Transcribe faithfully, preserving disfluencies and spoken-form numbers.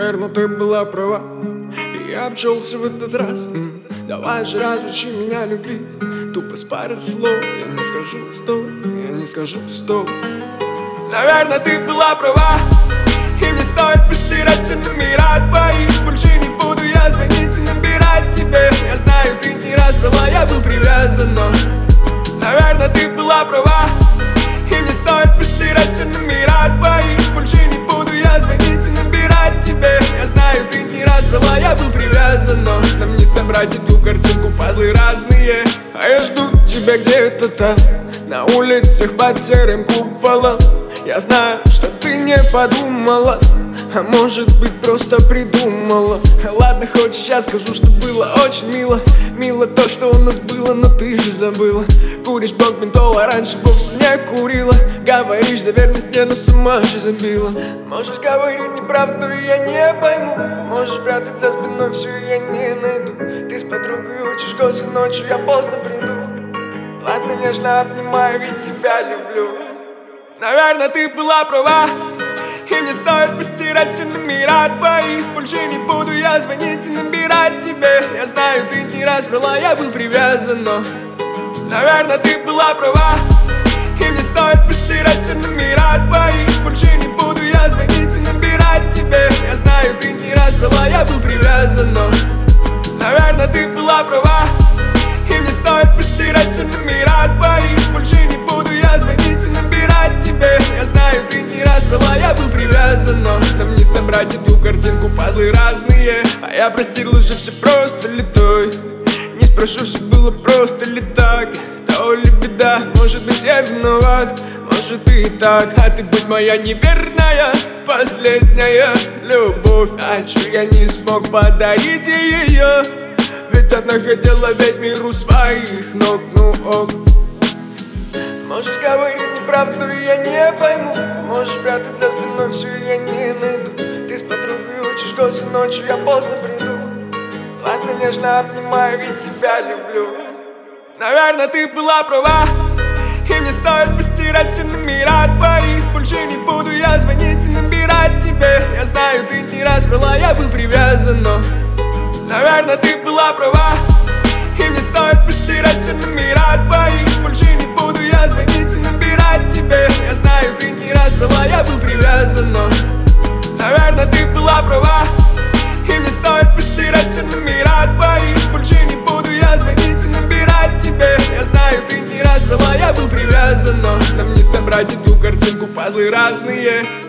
Наверное, ты была права, и я обчелся в этот раз. М, Давай же разучи меня любить. Тупо с пары слов я не скажу стоп, я не скажу стоп. Наверное, ты была права, и мне стоит постирать все номера твои. Больше не буду я звонить и набирать тебе. Я знаю, ты не раз брала, я был привязан, но наверное, ты была права, и мне стоит постирать все номера твои. Больше не буду я звонить и набирать тебе. Я знаю, ты не раз брала, я был привязан, но нам не собрать эту картинку, пазлы разные. А я жду тебя где-то там, на улицах под серым куполом. Я знаю, что ты не подумала, а может быть просто придумала. Ладно, хочешь, я скажу, что было очень мило. Мило то, что у нас было, но ты же забыла. Куришь блок ментола, раньше вовсе не курила. Говоришь за верность, но сама же забила. Можешь говорить неправду, и я не пойму. Можешь прятать за спиной все, и я не найду. Ты с подругой учишь госы, ночью я поздно приду. Ладно, нежно обнимаю, ведь тебя люблю. Наверное, ты была права, и мне стоит постирать все номера твои. Больше не буду я звонить и набирать тебе. Я знаю, ты не раз врала, я был привязан, но наверное, ты была права, и мне стоит постирать все номера твои. Больше не буду я звонить и набирать тебе. Я знаю, ты не раз врала, я был привязан, но наверное, ты была права, и мне стоит постирать все номера твои. Больше не буду я звонить и набирать тебе. Я знаю, ты не раз брала, я был привязан, но нам не собрать эту картинку, пазлы разные. А я простил уже все просто ли той. Не спрошу, все было просто ли так. То ли беда, может быть я виноват, может и так. А ты будь моя неверная, последняя любовь. А чё я не смог подарить ей ее? Ведь она хотела весь мир у своих ног, ну ок. Можешь говорить неправду, и я не пойму. Можешь прятать за спиной все, и я не найду. Ты с подругой учишь госы, ночью я поздно приду. Ладно, нежно обнимаю, ведь тебя люблю. Наверное, ты была права, и мне стоит постирать все номера твои. Больше не буду я звонить и набирать тебе. Я знаю, ты не раз врала, я был привязан, но наверное, ты была права, и мне стоит постирать все номера твои. Больше не буду я звонить и набирать тебе. Я знаю, ты не раз врала, я был привязан, но наверное, ты была права, и мне стоит постирать все номера твои. Больше не буду я звонить и набирать тебе. Я знаю, ты не раз врала, я был привязан, но нам не собрать эту картинку, пазлы разные.